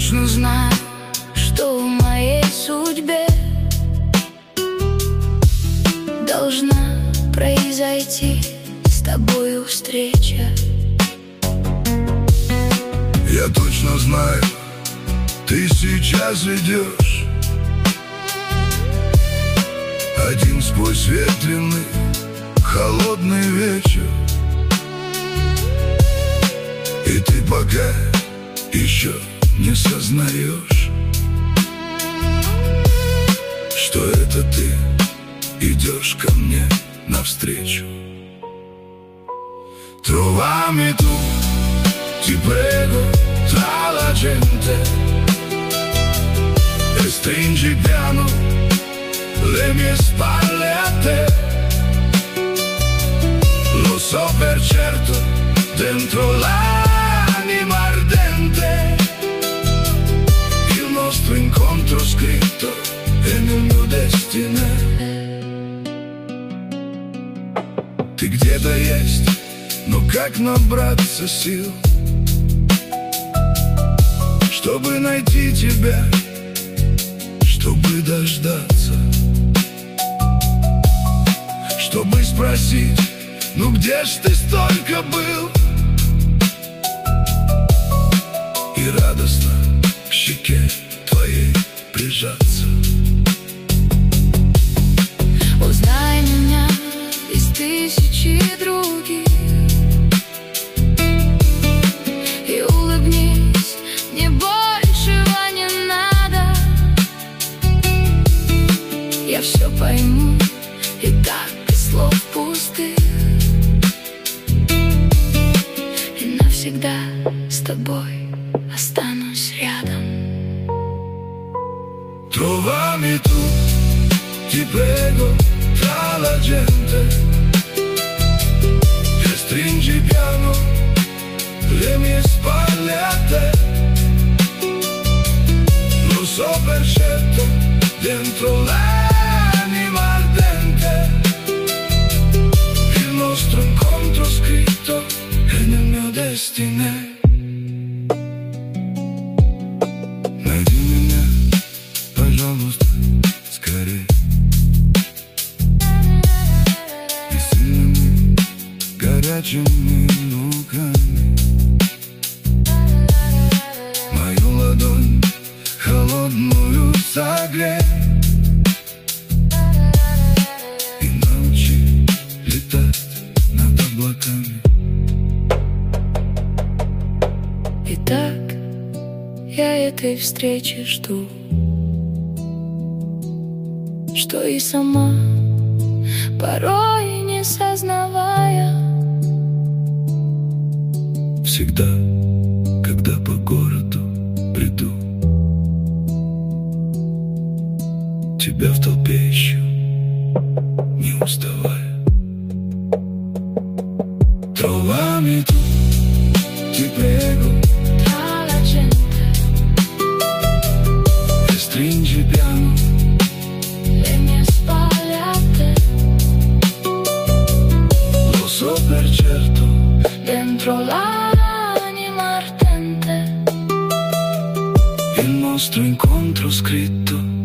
точно знаю, что в моей судьбе должна произойти с тобою встреча. Я точно знаю, ты сейчас идешь один сквозь ветреный, холодный вечер. И ты пока еще не сознаешь, что это ты идешь ко мне навстречу. Trovami tu, ti prego, tra la gente, e stringi piano le mie spalle a te. Lo so per certo, dentro l'anima ardente, il nostro incontro scritto è nel mio destino. Ты где-то есть, но как набраться сил, чтобы найти тебя, чтобы дождаться, чтобы спросить, ну где ж ты столько был? И радостно к щеке твоей прижаться. Узнай меня из тысячи других и улыбнись, мне большего не надо. Я все пойму, и так без слов пустых, и навсегда с тобой останусь рядом. Trovami tu, ti prego, tra la gente, e stringi piano le mie spalle a te. Lo so per certo, dentro l'anima ardente, il nostro incontro scritto è nel mio destino. Найди меня, пожалуйста, скорей, и сильными, горячими руками мою ладонь холодную согрей и научи летать над облаками. Итак, я этой встречи жду, что и сама, порой не сознавая, всегда, когда по городу приду, тебя в толпе ищу, не уставая. Trovami tu, ti prego, tra la gente, e stringi piano le mie spalle a te. Lo so per certo, Dentro l'anima ardente, il nostro incontro scritto